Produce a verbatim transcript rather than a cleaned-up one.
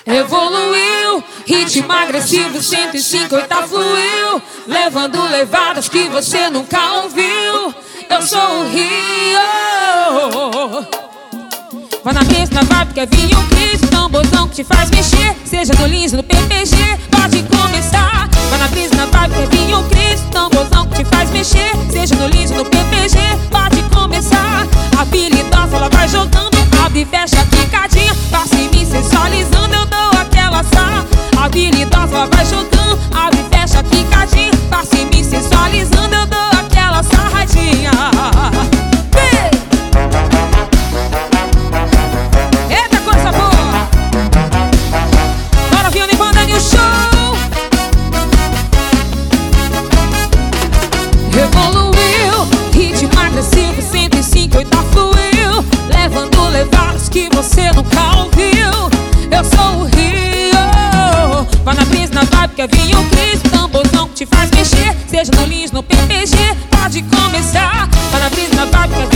Evoluiu, ritmo agressivo, cento e cinquenta fluiu, levando levadas que você nunca ouviu. Eu sou o Rio. Vai na pista, na vibe, quer vir um Cris, tamborzão que te faz mexer, seja no Lins, no P P G, pode começar. Vai na brisa, na vibe, quer vir um Cris, tamborzão que te faz mexer, seja no Lins, no P P G, pode começar. Habilidosa, ela vai jogando, abre e fecha a picadinha, passa em mim sensualizando, eu dou aquela sarra. Habilidosa, ela vai jogando, abre e fecha a picadinha, passa em mim sensualizando, eu dou aquela sarradinha. Eita, coisa boa! Bora, Viana e Banda no show! Evoluiu, ritmo agressivo, cento e cinquenta fluiu, levando levadas que você nunca ouviu. Eu sou o Rio. Vai na brisa, na vibe, quer vir um Cris, tamborzão que te faz mexer, seja no Lins, no P P G, pode começar. Vai na brisa, na vibe, quer